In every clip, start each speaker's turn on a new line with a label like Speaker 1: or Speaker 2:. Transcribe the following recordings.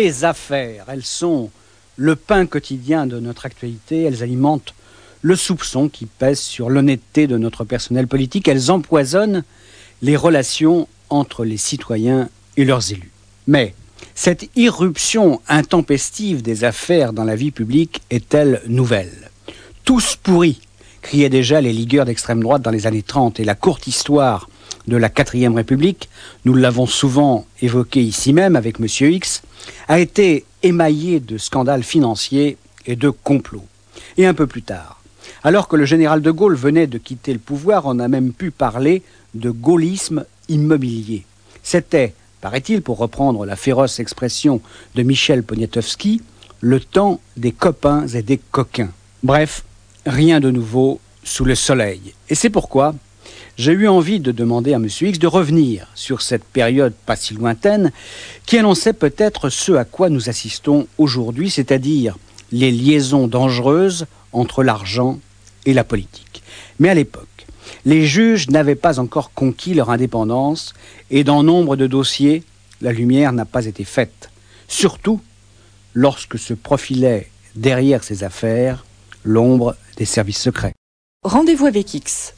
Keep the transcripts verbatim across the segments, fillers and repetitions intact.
Speaker 1: Les affaires, elles sont le pain quotidien de notre actualité, elles alimentent le soupçon qui pèse sur l'honnêteté de notre personnel politique, elles empoisonnent les relations entre les citoyens et leurs élus. Mais cette irruption intempestive des affaires dans la vie publique est-elle nouvelle ? Tous pourris, criaient déjà les ligueurs d'extrême droite dans les années trente, et la courte histoire de la quatrième République, nous l'avons souvent évoqué ici même avec Monsieur X, a été émaillée de scandales financiers et de complots. Et un peu plus tard, alors que le général de Gaulle venait de quitter le pouvoir, on a même pu parler de gaullisme immobilier. C'était, paraît-il, pour reprendre la féroce expression de Michel Poniatowski, le temps des copains et des coquins. Bref, rien de nouveau sous le soleil. Et c'est pourquoi j'ai eu envie de demander à M. X de revenir sur cette période pas si lointaine qui annonçait peut-être ce à quoi nous assistons aujourd'hui, c'est-à-dire les liaisons dangereuses entre l'argent et la politique. Mais à l'époque, les juges n'avaient pas encore conquis leur indépendance et dans nombre de dossiers, la lumière n'a pas été faite. Surtout lorsque se profilait derrière ces affaires l'ombre des services secrets.
Speaker 2: Rendez-vous avec X.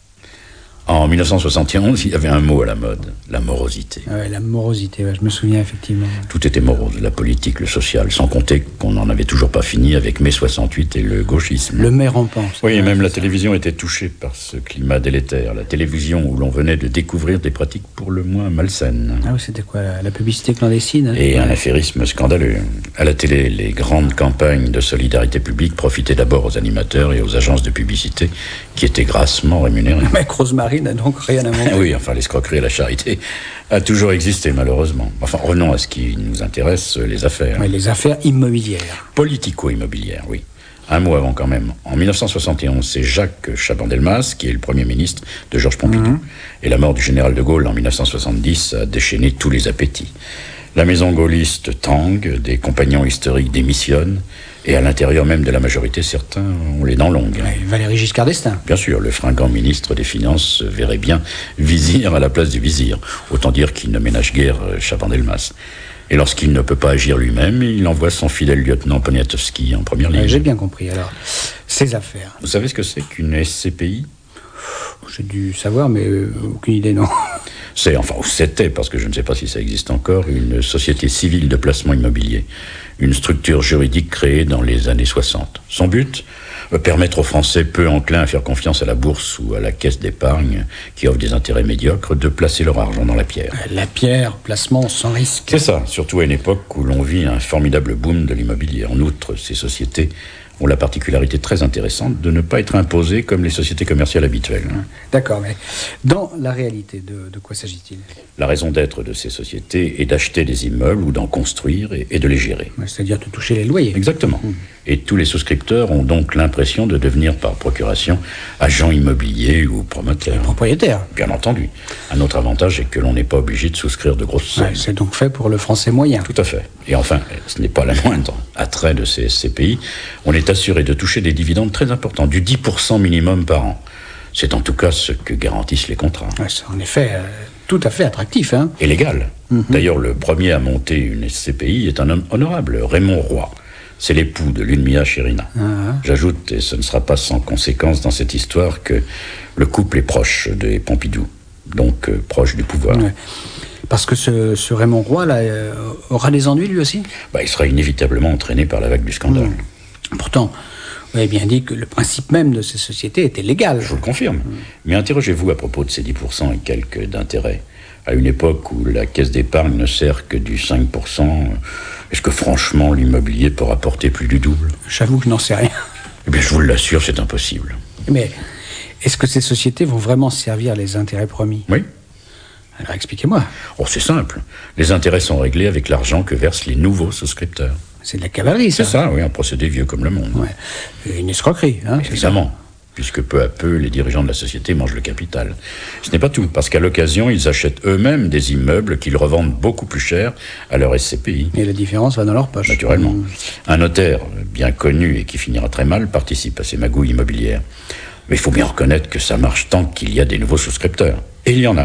Speaker 3: En mille neuf cent soixante et onze, il y avait un mot à la mode, la morosité.
Speaker 1: Ah ouais, la morosité, ouais, je me souviens effectivement.
Speaker 3: Tout était morose, la politique, le social, sans compter qu'on n'en avait toujours pas fini avec mai soixante-huit et le gauchisme.
Speaker 1: Le mai rampant.
Speaker 3: Oui, et même la télévision était touchée par ce climat délétère. La télévision où l'on venait de découvrir des pratiques pour le moins malsaines.
Speaker 1: Ah oui, c'était quoi, la, la publicité clandestine hein,
Speaker 3: et
Speaker 1: ouais.
Speaker 3: Un affairisme scandaleux. À la télé, les grandes campagnes de solidarité publique profitaient d'abord aux animateurs et aux agences de publicité qui étaient grassement rémunérés.
Speaker 1: Mais Rosemary n'a donc rien à montrer.
Speaker 3: Oui, enfin, l'escroquerie et la charité a toujours existé, malheureusement. Enfin, revenons à ce qui nous intéresse, les affaires.
Speaker 1: Oui, les affaires immobilières.
Speaker 3: Politico-immobilières, oui. Un mot avant quand même. En mille neuf cent soixante et onze, c'est Jacques Chaban-Delmas qui est le Premier ministre de Georges Pompidou. Mmh. Et la mort du général de Gaulle en mille neuf cent soixante-dix a déchaîné tous les appétits. La maison gaulliste tangue, des compagnons historiques démissionnent, et à l'intérieur même de la majorité, certains ont les dents longues.
Speaker 1: Ouais, Valéry Giscard d'Estaing.
Speaker 3: Bien sûr, le fringant ministre des Finances verrait bien vizir à la place du vizir. Autant dire qu'il ne ménage guère Chaban-Delmas. Et lorsqu'il ne peut pas agir lui-même, il envoie son fidèle lieutenant Poniatowski en première ligne.
Speaker 1: Ouais, j'ai bien compris, alors. Ces affaires.
Speaker 3: Vous savez ce que c'est qu'une S C P I ?
Speaker 1: J'ai dû savoir, mais euh, aucune idée, non.
Speaker 3: C'est, enfin, c'était, parce que je ne sais pas si ça existe encore, une société civile de placement immobilier. Une structure juridique créée dans les années soixante. Son but ? Permettre aux Français peu enclins à faire confiance à la bourse ou à la caisse d'épargne, qui offre des intérêts médiocres, de placer leur argent dans la pierre.
Speaker 1: La pierre, placement sans risque.
Speaker 3: C'est ça, surtout à une époque où l'on vit un formidable boom de l'immobilier. En outre, ces sociétés ont la particularité très intéressante de ne pas être imposées comme les sociétés commerciales habituelles.
Speaker 1: D'accord, mais dans la réalité, de, de quoi s'agit-il ?
Speaker 3: La raison d'être de ces sociétés est d'acheter des immeubles ou d'en construire et, et de les gérer.
Speaker 1: C'est-à-dire de toucher les loyers.
Speaker 3: Exactement. Mmh. Et tous les souscripteurs ont donc l'impression de devenir par procuration agents immobiliers ou promoteurs.
Speaker 1: Et propriétaires.
Speaker 3: Bien entendu. Un autre avantage est que l'on n'est pas obligé de souscrire de grosses sommes.
Speaker 1: Ouais, c'est donc fait pour le français moyen.
Speaker 3: Tout à fait. Et enfin, ce n'est pas la moindre attrait de ces S C P I. On est assuré de toucher des dividendes très importants, du dix pour cent minimum par an. C'est en tout cas ce que garantissent les contrats.
Speaker 1: Ouais, c'est en effet euh, tout à fait attractif. Hein.
Speaker 3: Et légal.
Speaker 1: Mm-hmm.
Speaker 3: D'ailleurs, le premier à monter une S C P I est un homme honorable, Raymond Roy. C'est l'époux de l'Unmia Chérina. Ah. J'ajoute, et ce ne sera pas sans conséquence dans cette histoire, que le couple est proche des Pompidou, donc euh, proche du pouvoir.
Speaker 1: Ouais. Parce que ce, ce Raymond Roy là, euh, aura des ennuis lui aussi ?
Speaker 3: Bah, il sera inévitablement entraîné par la vague du scandale.
Speaker 1: Mmh. Pourtant, vous avez bien dit que le principe même de ces sociétés était légal.
Speaker 3: Je vous le confirme. Mmh. Mais interrogez-vous à propos de ces dix pour cent et quelques d'intérêt. À une époque où la caisse d'épargne ne sert que du cinq pour cent, est-ce que franchement l'immobilier peut rapporter plus du double ?
Speaker 1: J'avoue que je n'en sais rien.
Speaker 3: Eh bien, je vous l'assure, c'est impossible.
Speaker 1: Mais est-ce que ces sociétés vont vraiment servir les intérêts promis ?
Speaker 3: Oui.
Speaker 1: Alors expliquez-moi.
Speaker 3: Oh, c'est simple. Les intérêts sont réglés avec l'argent que versent les nouveaux souscripteurs.
Speaker 1: C'est de la cavalerie, ça.
Speaker 3: C'est ça, oui, un procédé vieux comme le monde.
Speaker 1: Ouais. Une escroquerie, hein.
Speaker 3: Évidemment, puisque peu à peu, les dirigeants de la société mangent le capital. Ce n'est pas tout, parce qu'à l'occasion, ils achètent eux-mêmes des immeubles qu'ils revendent beaucoup plus cher à leur S C P I.
Speaker 1: Et la différence va dans leur poche.
Speaker 3: Naturellement. Mmh. Un notaire bien connu et qui finira très mal participe à ces magouilles immobilières. Mais il faut bien reconnaître que ça marche tant qu'il y a des nouveaux souscripteurs. Et il y en a.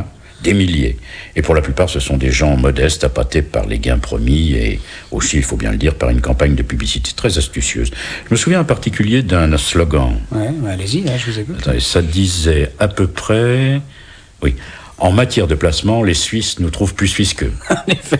Speaker 3: des milliers. Et pour la plupart, ce sont des gens modestes, appâtés par les gains promis et aussi, il faut bien le dire, par une campagne de publicité très astucieuse. Je me souviens en particulier d'un slogan.
Speaker 1: Ouais, bah allez-y, là, je vous écoute.
Speaker 3: Attendez, ça disait à peu près... Oui. En matière de placement, les Suisses nous trouvent plus Suisses qu'eux.
Speaker 1: En effet.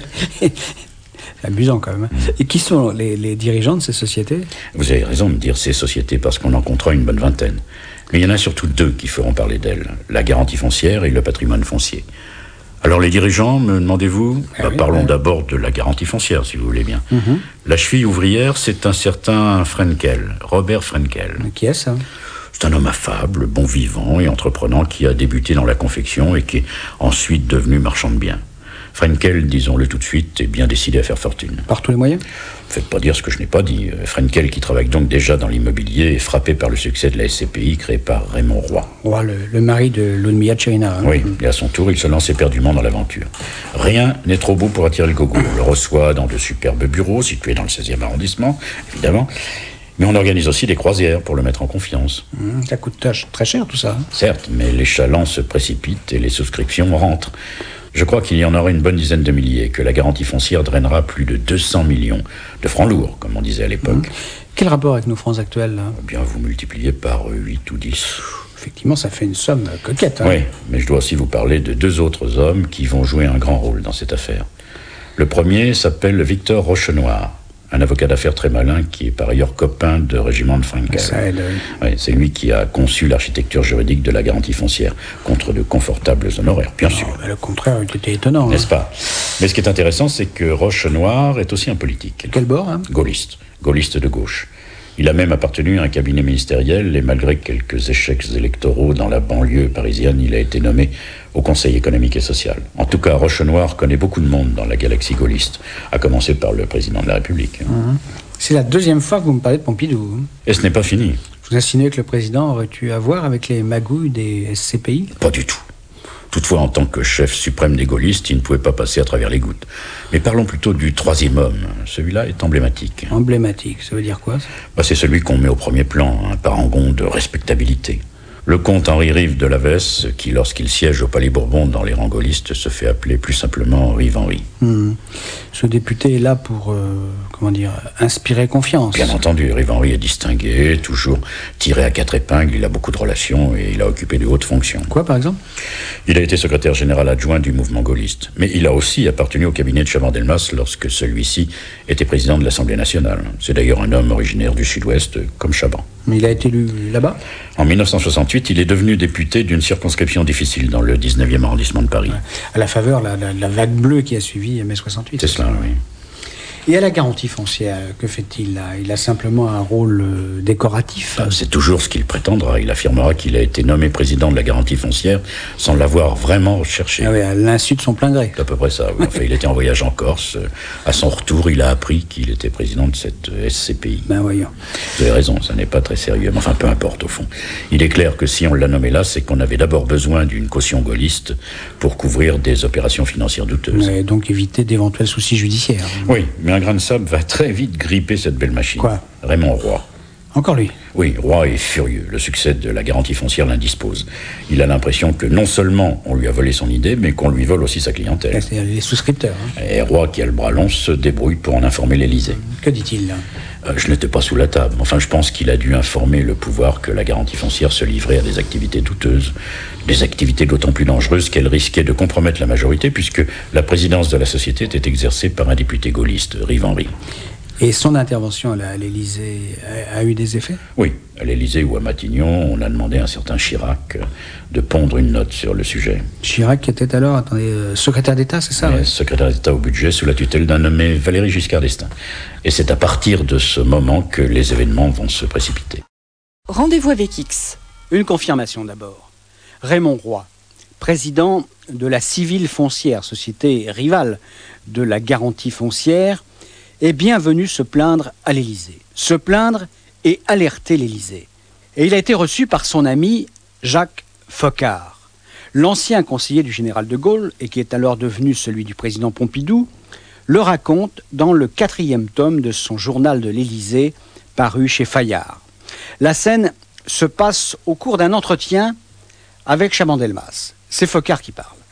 Speaker 1: C'est amusant quand même. Et qui sont les, les dirigeants de ces sociétés ?
Speaker 3: Vous avez raison de dire ces sociétés parce qu'on en comptera une bonne vingtaine. Mais il y en a surtout deux qui feront parler d'elles, la garantie foncière et le patrimoine foncier. Alors les dirigeants, me demandez-vous ?
Speaker 1: ah
Speaker 3: bah,
Speaker 1: oui,
Speaker 3: Parlons
Speaker 1: ouais.
Speaker 3: d'abord de la garantie foncière, si vous voulez bien.
Speaker 1: Mm-hmm.
Speaker 3: La cheville ouvrière, c'est un certain Frenkel, Robert Frenkel.
Speaker 1: Mais qui est ça ?
Speaker 3: C'est un homme affable, bon vivant et entreprenant qui a débuté dans la confection et qui est ensuite devenu marchand de biens. Frenkel, disons-le tout de suite, est bien décidé à faire fortune.
Speaker 1: Par tous les moyens ?
Speaker 3: Faites pas dire ce que je n'ai pas dit. Frenkel, qui travaille donc déjà dans l'immobilier, est frappé par le succès de la S C P I créée par Raymond Roy.
Speaker 1: Roy, le, le mari de Ludmilla Tcherina. Hein.
Speaker 3: Oui, et à son tour, il se lance éperdument dans l'aventure. Rien n'est trop beau pour attirer le gogo. On le reçoit dans de superbes bureaux, situés dans le seizième arrondissement, évidemment. Mais on organise aussi des croisières pour le mettre en confiance.
Speaker 1: Mmh, ça coûte très cher tout ça.
Speaker 3: Certes, mais les chalands se précipitent et les souscriptions rentrent. Je crois qu'il y en aura une bonne dizaine de milliers, que la garantie foncière drainera plus de deux cents millions de francs lourds, comme on disait à l'époque.
Speaker 1: Mmh. Quel rapport avec nos francs actuels là ?
Speaker 3: Eh bien, vous multipliez par huit ou dix.
Speaker 1: Effectivement, ça fait une somme coquette. Hein.
Speaker 3: Oui, mais je dois aussi vous parler de deux autres hommes qui vont jouer un grand rôle dans cette affaire. Le premier s'appelle Victor Rochenoir, un avocat d'affaires très malin qui est par ailleurs copain de Régiment de Frenkel.
Speaker 1: Ça aide, oui.
Speaker 3: Oui, c'est lui qui a conçu l'architecture juridique de la garantie foncière, contre de confortables honoraires, bien
Speaker 1: Non,
Speaker 3: sûr.
Speaker 1: bah, le contraire eût été étonnant.
Speaker 3: N'est-ce
Speaker 1: hein.
Speaker 3: pas ? Mais ce qui est intéressant, c'est que Rochenoir est aussi un politique.
Speaker 1: Quel bord hein ?
Speaker 3: Gaulliste, gaulliste de gauche. Il a même appartenu à un cabinet ministériel et malgré quelques échecs électoraux dans la banlieue parisienne, il a été nommé au Conseil économique et social. En tout cas, Rochenoir connaît beaucoup de monde dans la galaxie gaulliste, à commencer par le président de la République.
Speaker 1: Mmh. C'est la deuxième fois que vous me parlez de Pompidou. Hein.
Speaker 3: Et ce n'est pas fini.
Speaker 1: Vous insinuez que le président aurait eu à voir avec les magouilles des S C P I ?
Speaker 3: Pas du tout. Toutefois, en tant que chef suprême des gaullistes, il ne pouvait pas passer à travers les gouttes. Mais parlons plutôt du troisième homme. Celui-là est emblématique.
Speaker 1: Emblématique, ça veut dire quoi ça ?
Speaker 3: Bah, c'est celui qu'on met au premier plan, un parangon de respectabilité. Le comte Henri Rive de Lavesse, qui, lorsqu'il siège au Palais Bourbon dans les rangs gaullistes, se fait appeler plus simplement Rive-Henri.
Speaker 1: Mmh. Ce député est là pour, euh, comment dire, inspirer confiance.
Speaker 3: Bien entendu, Rive-Henri est distingué, toujours tiré à quatre épingles, il a beaucoup de relations et il a occupé de hautes fonctions.
Speaker 1: Quoi, par exemple ?
Speaker 3: Il a été secrétaire général adjoint du mouvement gaulliste, mais il a aussi appartenu au cabinet de Chaban-Delmas lorsque celui-ci était président de l'Assemblée nationale. C'est d'ailleurs un homme originaire du Sud-Ouest, comme Chaban.
Speaker 1: Mais il a été élu là-bas ?
Speaker 3: En mille neuf cent soixante-huit, il est devenu député d'une circonscription difficile dans le dix-neuvième arrondissement de Paris.
Speaker 1: Ouais. À la faveur de la, la, la vague bleue qui a suivi mai soixante-huit.
Speaker 3: C'est cela, oui.
Speaker 1: Et à la garantie foncière, que fait-il là ? Il a simplement un rôle euh, décoratif.
Speaker 3: Ah, c'est toujours ce qu'il prétendra. Il affirmera qu'il a été nommé président de la garantie foncière sans l'avoir vraiment recherché.
Speaker 1: Ah oui, à l'insu de son plein gré.
Speaker 3: C'est à peu près ça. Oui. Enfin, il était en voyage en Corse. À son retour, il a appris qu'il était président de cette S C P I.
Speaker 1: Ben voyons.
Speaker 3: Vous avez raison, ça n'est pas très sérieux. Mais enfin, peu importe au fond. Il est clair que si on l'a nommé là, c'est qu'on avait d'abord besoin d'une caution gaulliste pour couvrir des opérations financières douteuses.
Speaker 1: Et donc éviter d'éventuels soucis judiciaires.
Speaker 3: Oui, mais un grain de sable va très vite gripper cette belle machine.
Speaker 1: Quoi ?
Speaker 3: Raymond Roy.
Speaker 1: Encore lui ?
Speaker 3: Oui, Roy est furieux. Le succès de la garantie foncière l'indispose. Il a l'impression que non seulement on lui a volé son idée, mais qu'on lui vole aussi sa clientèle.
Speaker 1: C'est-à-dire les souscripteurs. Hein.
Speaker 3: Et Roy, qui a le bras long, se débrouille pour en informer l'Élysée.
Speaker 1: Que dit-il là ?
Speaker 3: euh, Je n'étais pas sous la table. Enfin, je pense qu'il a dû informer le pouvoir que la garantie foncière se livrait à des activités douteuses. Des activités d'autant plus dangereuses qu'elles risquaient de compromettre la majorité, puisque la présidence de la société était exercée par un député gaulliste, Rive-Henri.
Speaker 1: Et son intervention à l'Élysée a, a eu des effets ?
Speaker 3: Oui, à l'Élysée ou à Matignon, on a demandé à un certain Chirac de pondre une note sur le sujet.
Speaker 1: Chirac qui était alors, attendez, euh, secrétaire d'État, c'est ça ?
Speaker 3: Ouais, secrétaire d'État au budget sous la tutelle d'un nommé Valéry Giscard d'Estaing. Et c'est à partir de ce moment que les événements vont se précipiter.
Speaker 2: Rendez-vous avec X.
Speaker 1: Une confirmation d'abord. Raymond Roy, président de la Civile Foncière, société rivale de la garantie foncière, est bien venu se plaindre à l'Élysée. Se plaindre et alerter l'Élysée. Et il a été reçu par son ami Jacques Foccart, l'ancien conseiller du général de Gaulle, et qui est alors devenu celui du président Pompidou, le raconte dans le quatrième tome de son journal de l'Élysée, paru chez Fayard. La scène se passe au cours d'un entretien avec Chaban-Delmas. C'est Foccart qui parle.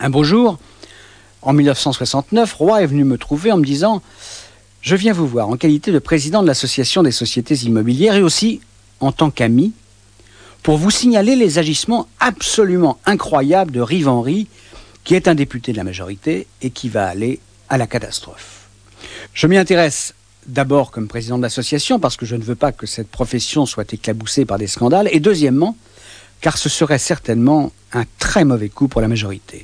Speaker 1: Un beau jour, en mille neuf cent soixante-neuf, Roy est venu me trouver en me disant « Je viens vous voir en qualité de président de l'Association des sociétés immobilières et aussi en tant qu'ami pour vous signaler les agissements absolument incroyables de Rive-Henry, qui est un député de la majorité et qui va aller à la catastrophe. Je m'y intéresse d'abord comme président de l'association parce que je ne veux pas que cette profession soit éclaboussée par des scandales et deuxièmement, car ce serait certainement un très mauvais coup pour la majorité.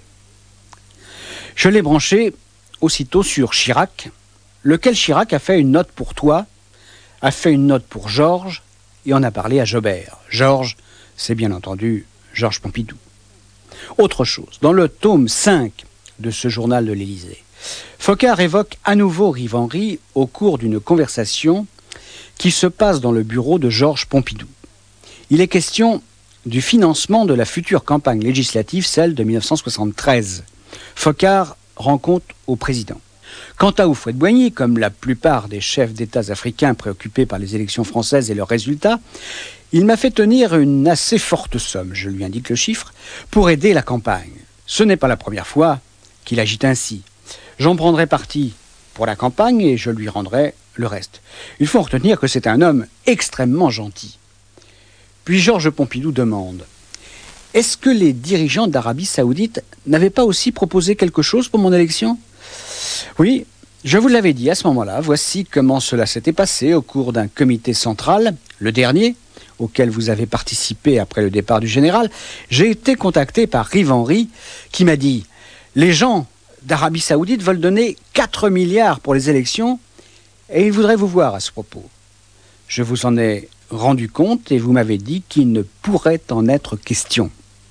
Speaker 1: Je l'ai branché aussitôt sur Chirac, lequel Chirac a fait une note pour toi, a fait une note pour Georges et en a parlé à Jobert. Georges, c'est bien entendu Georges Pompidou. Autre chose, dans le tome cinq de ce journal de l'Élysée, Foccart évoque à nouveau Rive-Henry au cours d'une conversation qui se passe dans le bureau de Georges Pompidou. Il est question du financement de la future campagne législative, celle de mille neuf cent soixante-treize. Foccart rend compte au président. Quant à Houphouët-Boigny, comme la plupart des chefs d'États africains préoccupés par les élections françaises et leurs résultats, il m'a fait tenir une assez forte somme, je lui indique le chiffre, pour aider la campagne. Ce n'est pas la première fois qu'il agit ainsi. J'en prendrai parti pour la campagne et je lui rendrai le reste. Il faut en retenir que c'est un homme extrêmement gentil. Puis Georges Pompidou demande « Est-ce que les dirigeants d'Arabie Saoudite n'avaient pas aussi proposé quelque chose pour mon élection ?» Oui, je vous l'avais dit à ce moment-là. Voici comment cela s'était passé au cours d'un comité central, le dernier, auquel vous avez participé après le départ du général. J'ai été contacté par Rive-Henry qui m'a dit « Les gens d'Arabie Saoudite veulent donner quatre milliards pour les élections et ils voudraient vous voir à ce propos. Je vous en ai rendu compte et vous m'avez dit qu'il ne pourrait en être question. »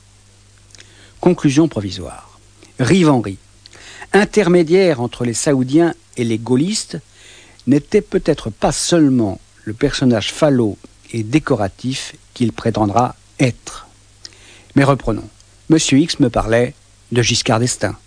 Speaker 1: Conclusion provisoire. Rive-Henry, intermédiaire entre les Saoudiens et les gaullistes, n'était peut-être pas seulement le personnage falot et décoratif qu'il prétendra être. Mais reprenons. Monsieur X me parlait de Giscard d'Estaing.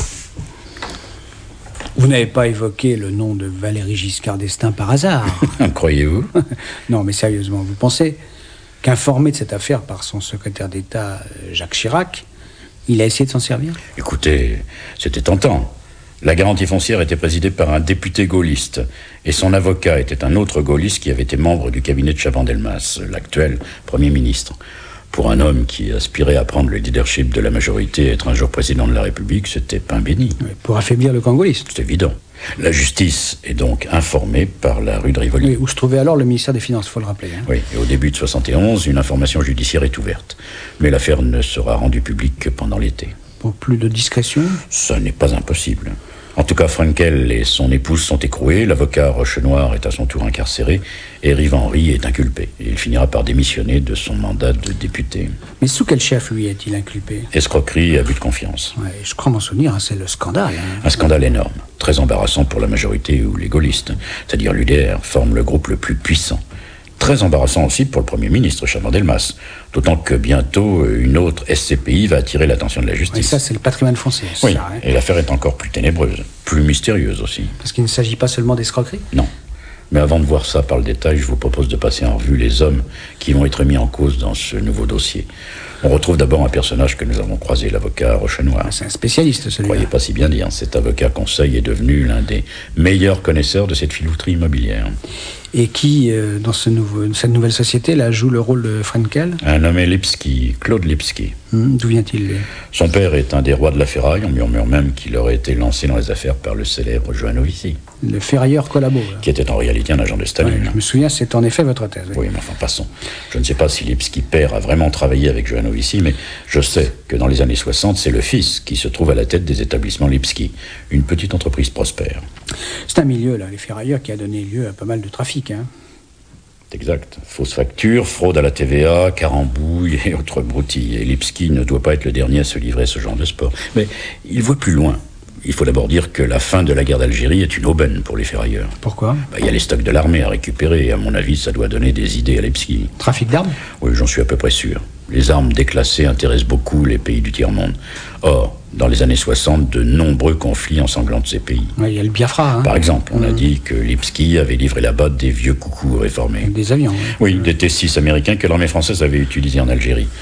Speaker 1: Vous n'avez pas évoqué le nom de Valéry Giscard d'Estaing par hasard.
Speaker 3: Croyez-vous?
Speaker 1: Non, mais sérieusement, vous pensez qu'informé de cette affaire par son secrétaire d'État, Jacques Chirac, il a essayé de s'en servir?
Speaker 3: Écoutez, c'était tentant. La garantie foncière était présidée par un député gaulliste, et son avocat était un autre gaulliste qui avait été membre du cabinet de Chaban-Delmas, l'actuel Premier ministre. Pour un homme qui aspirait à prendre le leadership de la majorité et être un jour président de la République, c'était pain béni.
Speaker 1: Oui, pour affaiblir le camp gaulliste.
Speaker 3: C'est évident. La justice est donc informée par la rue de Rivoli.
Speaker 1: Oui, où se trouvait alors le ministère des Finances, il faut le rappeler. Hein.
Speaker 3: Oui, et au début de soixante et onze, une information judiciaire est ouverte. Mais l'affaire ne sera rendue publique que pendant l'été.
Speaker 1: Pour plus de discrétion?
Speaker 3: Ça n'est pas impossible. En tout cas, Frankel et son épouse sont écroués, l'avocat Rochenoir est à son tour incarcéré, et Rive-Henry est inculpé. Et il finira par démissionner de son mandat de député.
Speaker 1: Mais sous quel chef, lui, est-il inculpé?
Speaker 3: Escroquerie et abus de confiance.
Speaker 1: Ouais, je crois m'en souvenir, hein, c'est le scandale. Hein.
Speaker 3: Un scandale énorme, très embarrassant pour la majorité ou les gaullistes, c'est-à-dire l'U D R, forme le groupe le plus puissant. Très embarrassant aussi pour le Premier ministre, Chaban-Delmas, d'autant que bientôt une autre S C P I va attirer l'attention de la justice.
Speaker 1: Et ça, c'est le patrimoine foncier.
Speaker 3: Oui,
Speaker 1: ça, hein.
Speaker 3: Et l'affaire est encore plus ténébreuse, plus mystérieuse aussi.
Speaker 1: Parce qu'il ne s'agit pas seulement d'escroquerie?
Speaker 3: Non. Mais avant de voir ça par le détail, je vous propose de passer en revue les hommes qui vont être mis en cause dans ce nouveau dossier. On retrouve d'abord un personnage que nous avons croisé, l'avocat Rochenoir.
Speaker 1: C'est un spécialiste, celui-là.
Speaker 3: Ne croyez pas si bien dire. Cet avocat conseil est devenu l'un des meilleurs connaisseurs de cette filouterie immobilière.
Speaker 1: Et qui, euh, dans ce nouveau, cette nouvelle société, là, joue le rôle de Frankel?
Speaker 3: Un nommé Lipski, Claude Lipski.
Speaker 1: Hum, d'où vient-il, lui?
Speaker 3: Son père est un des rois de la ferraille. On murmure même qu'il aurait été lancé dans les affaires par le célèbre Joanovici.
Speaker 1: Le ferrailleur collabo, là.
Speaker 3: Qui était en réalité un agent de Staline.
Speaker 1: Ouais, je me souviens, c'est en effet votre thèse. Oui,
Speaker 3: oui mais enfin, passons. Je ne sais pas si Lipski père a vraiment travaillé avec Joanovici, mais je sais que dans les années soixante, c'est le fils qui se trouve à la tête des établissements Lipski, une petite entreprise prospère.
Speaker 1: C'est un milieu, là, les ferrailleurs, qui a donné lieu à pas mal de trafic, hein.
Speaker 3: C'est exact. Fausses factures, fraude à la T V A, carambouille et autres broutilles. Et Lipski ne doit pas être le dernier à se livrer à ce genre de sport. Mais il voit plus loin. Il faut d'abord dire que la fin de la guerre d'Algérie est une aubaine pour les ferrailleurs.
Speaker 1: Pourquoi?
Speaker 3: Bah, y a les stocks de l'armée à récupérer et à mon avis, ça doit donner des idées à Lipski.
Speaker 1: Trafic d'armes?
Speaker 3: Oui, j'en suis à peu près sûr. Les armes déclassées intéressent beaucoup les pays du tiers-monde. Or, dans les années soixante, de nombreux conflits ensanglantent ces pays.
Speaker 1: Oui, il y a le Biafra. Hein.
Speaker 3: Par exemple, on
Speaker 1: mmh.
Speaker 3: a dit que Lipski avait livré là-bas des vieux coucous réformés.
Speaker 1: Des avions.
Speaker 3: Oui, oui des T six américains que l'armée française avait utilisés en Algérie.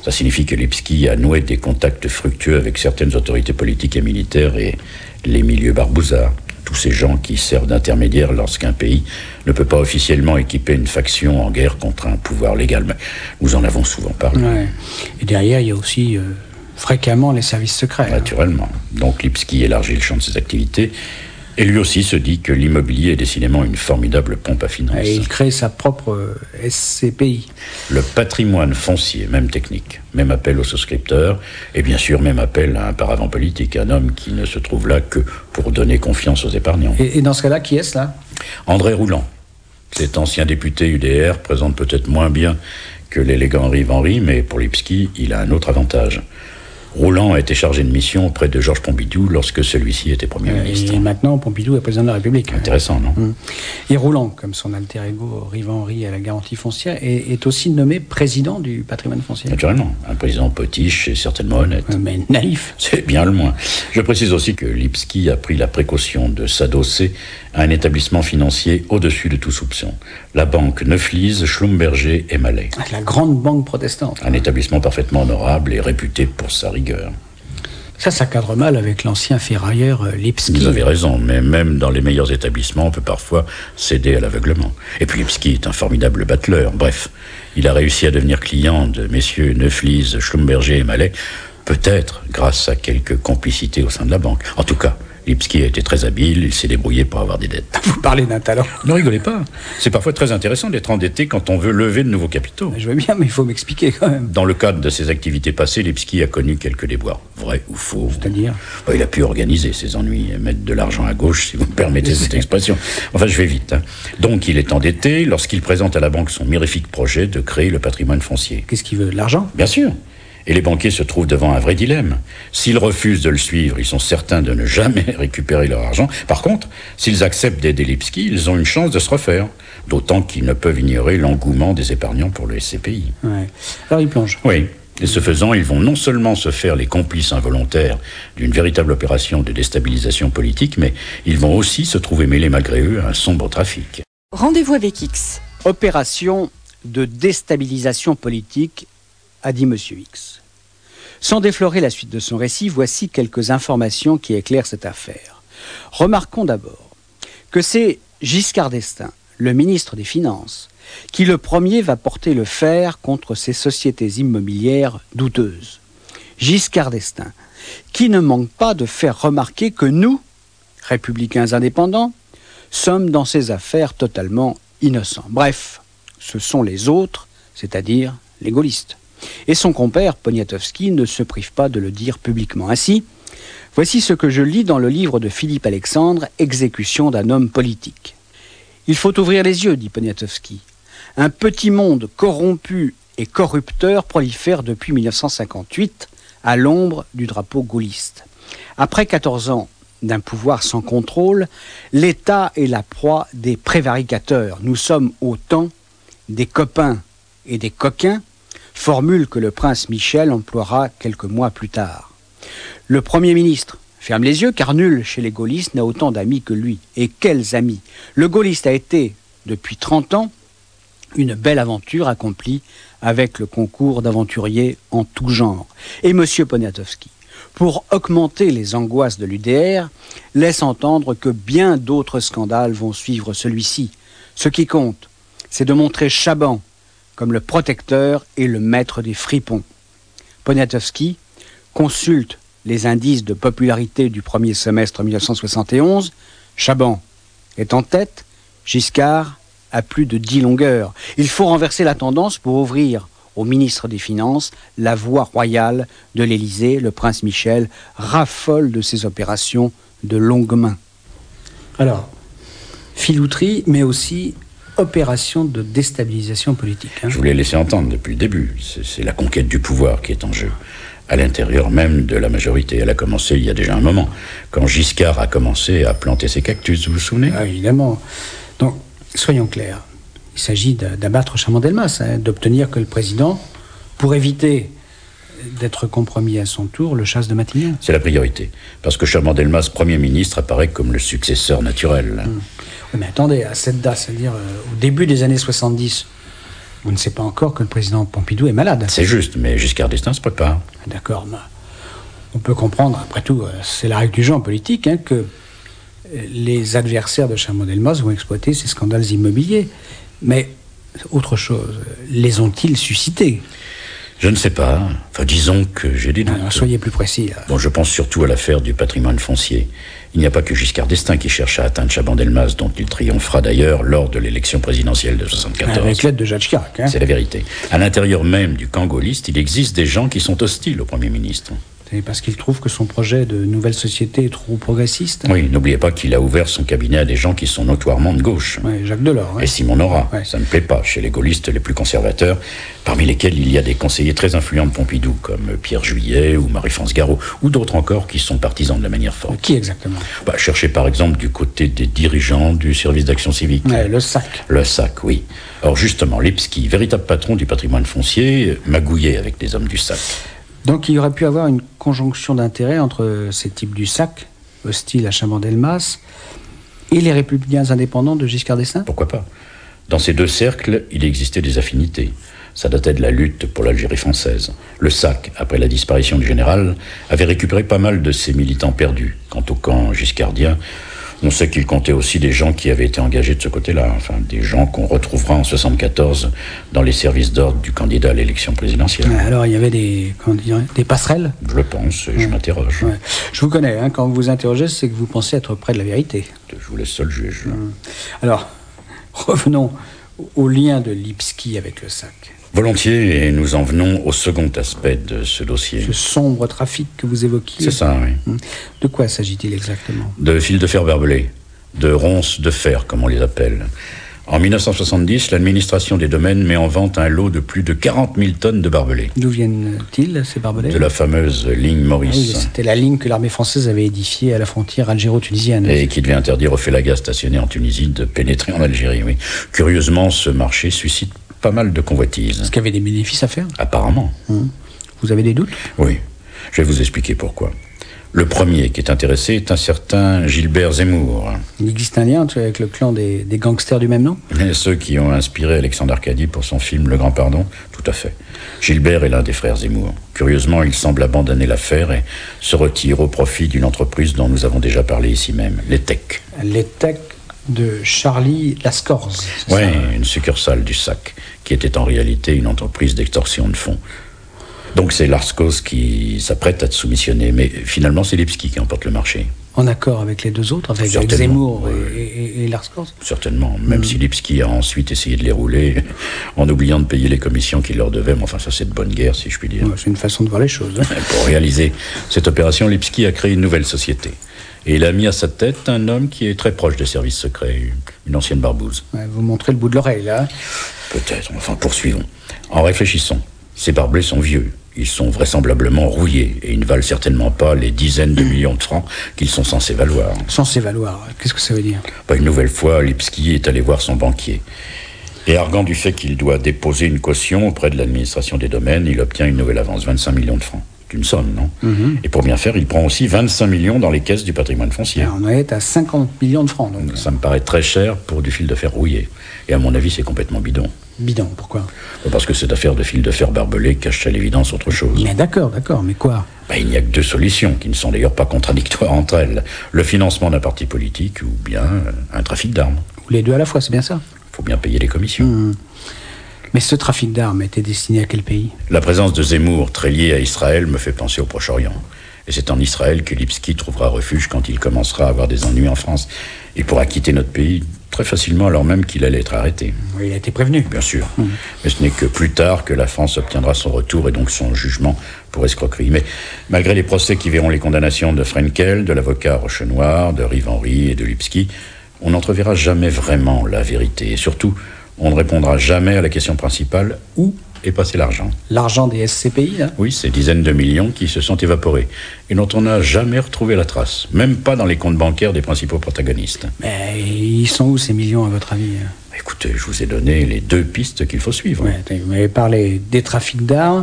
Speaker 3: Ça signifie que Lipski a noué des contacts fructueux avec certaines autorités politiques et militaires et les milieux barbouzards. Tous ces gens qui servent d'intermédiaires lorsqu'un pays ne peut pas officiellement équiper une faction en guerre contre un pouvoir légal. Mais nous en avons souvent parlé.
Speaker 1: Ouais. Et derrière, il y a aussi euh, fréquemment les services secrets.
Speaker 3: Naturellement. Hein. Donc Lipski élargit le champ de ses activités. Et lui aussi se dit que l'immobilier est décidément une formidable pompe à finances.
Speaker 1: Et il crée sa propre S C P I.
Speaker 3: Le patrimoine foncier, même technique, même appel aux souscripteurs, et bien sûr même appel à un paravent politique, un homme qui ne se trouve là que pour donner confiance aux épargnants.
Speaker 1: Et, et dans ce cas-là, qui est-ce là ?
Speaker 3: André Rouland. Cet ancien député U D R présente peut-être moins bien que l'élégant Rive-Henry, mais pour Lipski, il a un autre avantage. Rouland a été chargé de mission auprès de Georges Pompidou lorsque celui-ci était Premier
Speaker 1: euh,
Speaker 3: ministre.
Speaker 1: Et maintenant, Pompidou est président de la République.
Speaker 3: Intéressant, non ?
Speaker 1: Mmh. Et Rouland, comme son alter ego Rive-Henry à la garantie foncière, est, est aussi nommé président du patrimoine foncier.
Speaker 3: Naturellement, un président potiche et certainement honnête.
Speaker 1: Euh, mais naïf.
Speaker 3: C'est bien le moins. Je précise aussi que Lipski a pris la précaution de s'adosser à un établissement financier au-dessus de tout soupçon. La banque Neuflise, Schlumberger et Mallet.
Speaker 1: La grande banque protestante.
Speaker 3: Un établissement parfaitement honorable et réputé pour sa rigueur.
Speaker 1: Ça, ça cadre mal avec l'ancien ferrailleur euh, Lipski.
Speaker 3: Vous avez raison, mais même dans les meilleurs établissements, on peut parfois céder à l'aveuglement. Et puis Lipski est un formidable battleur. Bref, il a réussi à devenir client de messieurs Neuflise, Schlumberger et Mallet, peut-être grâce à quelques complicités au sein de la banque. En tout cas, Lipski a été très habile, il s'est débrouillé pour avoir des dettes.
Speaker 1: Vous parlez d'un talent.
Speaker 3: Ne rigolez pas. C'est parfois très intéressant d'être endetté quand on veut lever de nouveaux capitaux.
Speaker 1: Je veux bien, mais il faut m'expliquer quand même.
Speaker 3: Dans le cadre de ses activités passées, Lipski a connu quelques déboires. Vrai ou faux ?
Speaker 1: C'est-à-dire ?
Speaker 3: Il a pu organiser ses ennuis et mettre de l'argent à gauche, si vous me permettez cette expression. Enfin, je vais vite. Hein. Donc, il est endetté lorsqu'il présente à la banque son mirifique projet de créer le patrimoine foncier.
Speaker 1: Qu'est-ce qu'il veut ? De l'argent ?
Speaker 3: Bien sûr. Et les banquiers se trouvent devant un vrai dilemme. S'ils refusent de le suivre, ils sont certains de ne jamais récupérer leur argent. Par contre, s'ils acceptent d'aider Lipski, ils ont une chance de se refaire. D'autant qu'ils ne peuvent ignorer l'engouement des épargnants pour le S C P I.
Speaker 1: Ouais. Alors ils plongent.
Speaker 3: Oui. Et ce faisant, ils vont non seulement se faire les complices involontaires d'une véritable opération de déstabilisation politique, mais ils vont aussi se trouver mêlés malgré eux à un sombre trafic.
Speaker 2: Rendez-vous avec X.
Speaker 1: Opération de déstabilisation politique, a dit Monsieur X. Sans déflorer la suite de son récit, voici quelques informations qui éclairent cette affaire. Remarquons d'abord que c'est Giscard d'Estaing, le ministre des Finances, qui le premier va porter le fer contre ces sociétés immobilières douteuses. Giscard d'Estaing, qui ne manque pas de faire remarquer que nous, républicains indépendants, sommes dans ces affaires totalement innocents. Bref, ce sont les autres, c'est-à-dire les gaullistes. Et son compère, Poniatowski, ne se prive pas de le dire publiquement. Ainsi, voici ce que je lis dans le livre de Philippe Alexandre, « Exécution d'un homme politique ». « Il faut ouvrir les yeux, dit Poniatowski. Un petit monde corrompu et corrupteur prolifère depuis mille neuf cent cinquante-huit à l'ombre du drapeau gaulliste. Après quatorze ans d'un pouvoir sans contrôle, l'État est la proie des prévaricateurs. Nous sommes au temps des copains et des coquins, formule que le prince Michel emploiera quelques mois plus tard. Le Premier ministre ferme les yeux, car nul chez les gaullistes n'a autant d'amis que lui. Et quels amis ? Le gaulliste a été, depuis trente ans, une belle aventure accomplie avec le concours d'aventuriers en tout genre. Et M. Poniatowski, pour augmenter les angoisses de l'U D R, laisse entendre que bien d'autres scandales vont suivre celui-ci. Ce qui compte, c'est de montrer Chaban comme le protecteur et le maître des fripons. Poniatowski consulte les indices de popularité du premier semestre mille neuf cent soixante et onze. Chaban est en tête, Giscard a plus de dix longueurs. Il faut renverser la tendance pour ouvrir au ministre des Finances la voie royale de l'Élysée. Le prince Michel raffole de ces opérations de longue main. Alors, filouterie, mais aussi opération de déstabilisation politique. Hein.
Speaker 3: Je vous l'ai laissé entendre depuis le début. C'est, c'est la conquête du pouvoir qui est en jeu, à l'intérieur même de la majorité. Elle a commencé il y a déjà un moment, quand Giscard a commencé à planter ses cactus, vous vous souvenez ?
Speaker 1: Ah, évidemment. Donc, soyons clairs. Il s'agit d'abattre Chaban-Delmas, hein, d'obtenir que le président, pour éviter d'être compromis à son tour, le chasse de Matignon.
Speaker 3: C'est la priorité, parce que Chaban-Delmas, Premier ministre, apparaît comme le successeur naturel.
Speaker 1: Hum. Oui, mais attendez, à cette date, c'est-à-dire euh, au début des années soixante-dix, On ne sait pas encore que le président Pompidou est malade.
Speaker 3: C'est juste, mais Giscard d'Estaing se prépare.
Speaker 1: D'accord, mais on peut comprendre, après tout, c'est la règle du jeu en politique, hein, que les adversaires de Chaban-Delmas vont exploiter ces scandales immobiliers. Mais, autre chose, les ont-ils suscités ?
Speaker 3: Je ne sais pas. Enfin, disons que j'ai des doutes.
Speaker 1: Alors, soyez plus précis. Là.
Speaker 3: Bon, je pense surtout à l'affaire du patrimoine foncier. Il n'y a pas que Giscard d'Estaing qui cherche à atteindre Chaban-Delmas, dont il triomphera d'ailleurs lors de l'élection présidentielle de soixante-quatorze.
Speaker 1: Avec l'aide de Jacques Chirac. Hein.
Speaker 3: C'est la vérité. À l'intérieur même du camp gaulliste, il existe des gens qui sont hostiles au Premier ministre.
Speaker 1: C'est parce qu'il trouve que son projet de nouvelle société est trop progressiste.
Speaker 3: Oui, n'oubliez pas qu'il a ouvert son cabinet à des gens qui sont notoirement de gauche.
Speaker 1: Oui, Jacques Delors. Hein.
Speaker 3: Et Simon Nora.
Speaker 1: Ouais.
Speaker 3: Ça ne plaît pas chez les gaullistes les plus conservateurs, parmi lesquels il y a des conseillers très influents de Pompidou, comme Pierre Juillet ou Marie-France Garot, ou d'autres encore qui sont partisans de la manière forte.
Speaker 1: Qui exactement ?
Speaker 3: Bah, cherchez par exemple du côté des dirigeants du service d'action civique.
Speaker 1: Ouais, le S A C.
Speaker 3: Le S A C, oui. Or justement, Lipski, véritable patron du patrimoine foncier, magouillait avec des hommes du S A C.
Speaker 1: Donc il y aurait pu avoir une conjonction d'intérêts entre ces types du S A C, hostiles à Chaban-Delmas, et les républicains indépendants de Giscard d'Estaing ?
Speaker 3: Pourquoi pas ? Dans ces deux cercles, il existait des affinités. Ça datait de la lutte pour l'Algérie française. Le S A C, après la disparition du général, avait récupéré pas mal de ses militants perdus. Quant au camp giscardien, on sait qu'il comptait aussi des gens qui avaient été engagés de ce côté-là, enfin des gens qu'on retrouvera en soixante-quatorze dans les services d'ordre du candidat à l'élection présidentielle.
Speaker 1: Alors il y avait des, comment dire, des passerelles ?
Speaker 3: Je le pense, et ouais. je m'interroge.
Speaker 1: Ouais. Je vous connais, hein, quand vous vous interrogez, c'est que vous pensez être près de la vérité.
Speaker 3: Je vous laisse seul juge.
Speaker 1: Hum. Alors, revenons au lien de Lipski avec le S A C.
Speaker 3: Volontiers, et nous en venons au second aspect de ce dossier.
Speaker 1: Ce sombre trafic que vous évoquiez.
Speaker 3: C'est ça, oui.
Speaker 1: De quoi s'agit-il exactement ?
Speaker 3: De fils de fer barbelés, de ronces de fer, comme on les appelle. En mille neuf cent soixante-dix, l'administration des domaines met en vente un lot de plus de quarante mille tonnes de barbelés.
Speaker 1: D'où viennent-ils, ces barbelés ?
Speaker 3: De la fameuse ligne Maurice.
Speaker 1: Ah oui, c'était la ligne que l'armée française avait édifiée à la frontière algéro-tunisienne.
Speaker 3: Et qui devait interdire aux félagas stationnés en Tunisie de pénétrer en Algérie, oui. Curieusement, ce marché suscite pas mal de convoitises.
Speaker 1: Est-ce qu'il y avait des bénéfices à faire ?
Speaker 3: Apparemment.
Speaker 1: Hum. Vous avez des doutes ?
Speaker 3: Oui. Je vais vous expliquer pourquoi. Le premier qui est intéressé est un certain Gilbert Zemmour.
Speaker 1: Il existe un lien avec le clan des, des gangsters du même nom ?
Speaker 3: Et ceux qui ont inspiré Alexandre Arcadie pour son film Le Grand Pardon ? Tout à fait. Gilbert est l'un des frères Zemmour. Curieusement, il semble abandonner l'affaire et se retire au profit d'une entreprise dont nous avons déjà parlé ici même, les Tech.
Speaker 1: Les Tech de Charlie Lascorze.
Speaker 3: Oui, une succursale du S A C, qui était en réalité une entreprise d'extorsion de fonds. Donc c'est Lascorze qui s'apprête à te soumissionner, mais finalement c'est Lipski qui emporte le marché.
Speaker 1: En accord avec les deux autres, avec, avec Zemmour et, et, et Lascorze ?
Speaker 3: Certainement, même mmh. si Lipski a ensuite essayé de les rouler, en oubliant de payer les commissions qu'il leur devait, mais enfin ça c'est de bonne guerre si je puis dire.
Speaker 1: Ouais, c'est une façon de voir les choses. Hein.
Speaker 3: Pour réaliser cette opération, Lipski a créé une nouvelle société. Et il a mis à sa tête un homme qui est très proche des services secrets, une ancienne barbouze.
Speaker 1: Ouais, vous montrez le bout de l'oreille, là.
Speaker 3: Peut-être, enfin poursuivons. En réfléchissant, ces barbelés sont vieux. Ils sont vraisemblablement rouillés et ils ne valent certainement pas les dizaines de millions de francs qu'ils sont censés valoir.
Speaker 1: Censés valoir, qu'est-ce que ça veut dire ?
Speaker 3: Bah, une nouvelle fois, Lipski est allé voir son banquier. Et arguant du fait qu'il doit déposer une caution auprès de l'administration des domaines, il obtient une nouvelle avance, vingt-cinq millions de francs. C'est une somme, non ? mm-hmm. Et pour bien faire, il prend aussi vingt-cinq millions dans les caisses du patrimoine foncier.
Speaker 1: Alors on est à cinquante millions de francs, donc.
Speaker 3: Ça me paraît très cher pour du fil de fer rouillé. Et à mon avis, c'est complètement bidon.
Speaker 1: Bidon, pourquoi ?
Speaker 3: Parce que cette affaire de fil de fer barbelé cache à l'évidence autre chose.
Speaker 1: Mais d'accord, d'accord, mais quoi ?
Speaker 3: Ben, il n'y a que deux solutions, qui ne sont d'ailleurs pas contradictoires entre elles. Le financement d'un parti politique ou bien un trafic d'armes.
Speaker 1: Ou les deux à la fois, c'est bien ça ?
Speaker 3: Il faut bien payer les commissions.
Speaker 1: Mmh. Mais ce trafic d'armes était destiné à quel pays ?
Speaker 3: La présence de Zemmour, très liée à Israël, me fait penser au Proche-Orient. Et c'est en Israël que Lipski trouvera refuge quand il commencera à avoir des ennuis en France. Il pourra quitter notre pays très facilement alors même qu'il allait être arrêté.
Speaker 1: Oui, il a été prévenu.
Speaker 3: Bien sûr.
Speaker 1: Mmh.
Speaker 3: Mais ce n'est que plus tard que la France obtiendra son retour et donc son jugement pour escroquerie. Mais malgré les procès qui verront les condamnations de Frenkel, de l'avocat Rochenoir, de Rive-Henry et de Lipski, on n'entreverra jamais vraiment la vérité. Et surtout, on ne répondra jamais à la question principale, où est passé l'argent ?
Speaker 1: L'argent des S C P I, là ?
Speaker 3: Oui, ces dizaines de millions qui se sont évaporés et dont on n'a jamais retrouvé la trace, même pas dans les comptes bancaires des principaux protagonistes.
Speaker 1: Mais ils sont où ces millions, à votre avis ?
Speaker 3: Écoutez, je vous ai donné les deux pistes qu'il faut suivre.
Speaker 1: Ouais, vous m'avez parlé des trafics d'armes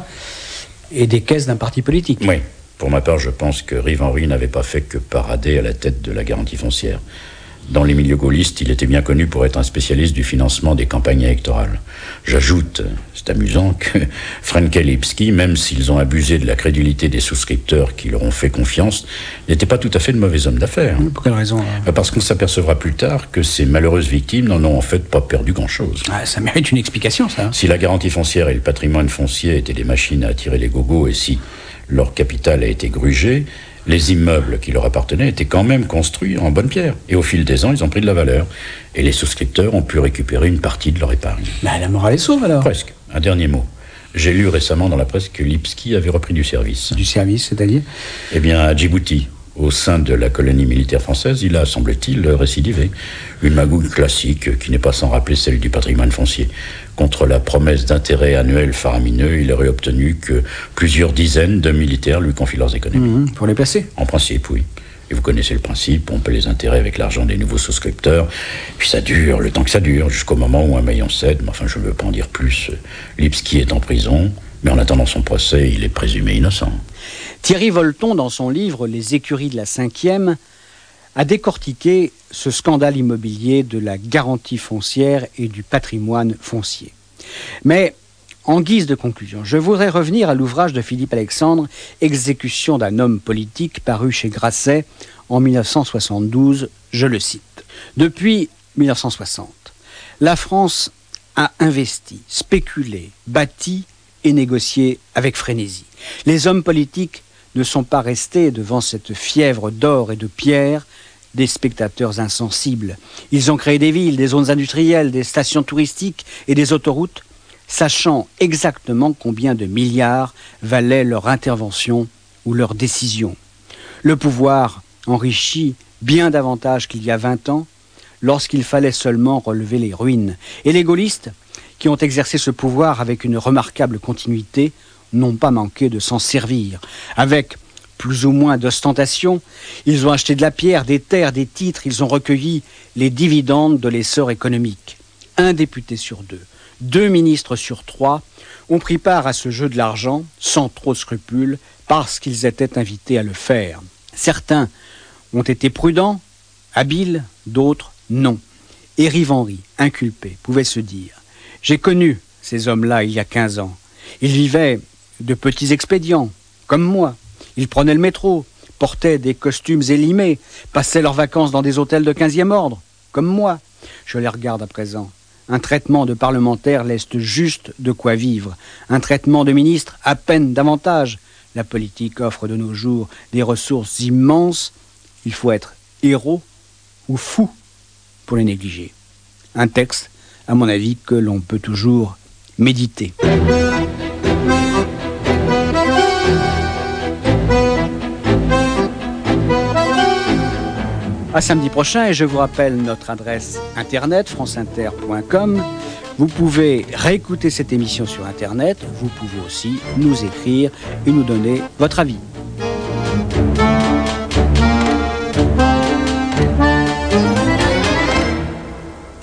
Speaker 1: et des caisses d'un parti politique.
Speaker 3: Oui, pour ma part, je pense que Rive-Henry n'avait pas fait que parader à la tête de la garantie foncière. Dans les milieux gaullistes, il était bien connu pour être un spécialiste du financement des campagnes électorales. J'ajoute, c'est amusant, que Frenkel et Lipski, même s'ils ont abusé de la crédulité des souscripteurs qui leur ont fait confiance, n'étaient pas tout à fait de mauvais hommes d'affaires.
Speaker 1: Pour quelle raison alors ?
Speaker 3: Parce qu'on s'apercevra plus tard que ces malheureuses victimes n'en ont en fait pas perdu grand-chose.
Speaker 1: Ah, ça mérite une explication, ça.
Speaker 3: Si la garantie foncière et le patrimoine foncier étaient des machines à attirer les gogos, et si leur capital a été grugé, les immeubles qui leur appartenaient étaient quand même construits en bonne pierre. Et au fil des ans, ils ont pris de la valeur. Et les souscripteurs ont pu récupérer une partie de leur épargne.
Speaker 1: Mais la morale est sauve, alors.
Speaker 3: Presque. Un dernier mot. J'ai lu récemment dans la presse que Lipski avait repris du service.
Speaker 1: Du service, c'est-à-dire ?
Speaker 3: Eh bien, à Djibouti, au sein de la colonie militaire française, il a, semble-t-il, récidivé. Une magouille classique qui n'est pas sans rappeler celle du patrimoine foncier. Contre la promesse d'intérêt annuel faramineux, il aurait obtenu que plusieurs dizaines de militaires lui confient leurs économies.
Speaker 1: Mmh, pour les placer ?
Speaker 3: En principe, oui. Et vous connaissez le principe, on paie les intérêts avec l'argent des nouveaux souscripteurs, puis ça dure, le temps que ça dure, jusqu'au moment où un maillon cède. Mais enfin, je ne veux pas en dire plus. Lipski est en prison, mais en attendant son procès, il est présumé innocent.
Speaker 1: Thierry Volton, dans son livre « Les écuries de la cinquième », a décortiqué ce scandale immobilier de la garantie foncière et du patrimoine foncier. Mais, en guise de conclusion, je voudrais revenir à l'ouvrage de Philippe Alexandre, « Exécution d'un homme politique », paru chez Grasset en mille neuf cent soixante-douze, je le cite. Depuis mille neuf cent soixante, la France a investi, spéculé, bâti et négocié avec frénésie. Les hommes politiques ne sont pas restés devant cette fièvre d'or et de pierre des spectateurs insensibles. Ils ont créé des villes, des zones industrielles, des stations touristiques et des autoroutes, sachant exactement combien de milliards valait leur intervention ou leur décision. Le pouvoir enrichit bien davantage qu'il y a vingt ans, lorsqu'il fallait seulement relever les ruines. Et les gaullistes, qui ont exercé ce pouvoir avec une remarquable continuité, n'ont pas manqué de s'en servir. Avec plus ou moins d'ostentation, ils ont acheté de la pierre, des terres, des titres, ils ont recueilli les dividendes de l'essor économique. Un député sur deux, deux ministres sur trois ont pris part à ce jeu de l'argent, sans trop de scrupules, parce qu'ils étaient invités à le faire. Certains ont été prudents, habiles, d'autres non. Et Rive-Henri, inculpé, pouvait se dire « J'ai connu ces hommes-là il y a quinze ans. Ils vivaient de petits expédients, comme moi. Ils prenaient le métro, portaient des costumes élimés, passaient leurs vacances dans des hôtels de quinzième ordre, comme moi. Je les regarde à présent. Un traitement de parlementaire laisse juste de quoi vivre. Un traitement de ministre, à peine davantage. La politique offre de nos jours des ressources immenses. Il faut être héros ou fou pour les négliger. Un texte, à mon avis, que l'on peut toujours méditer. À samedi prochain, et je vous rappelle notre adresse internet, franceinter point com. Vous pouvez réécouter cette émission sur internet, vous pouvez aussi nous écrire et nous donner votre avis.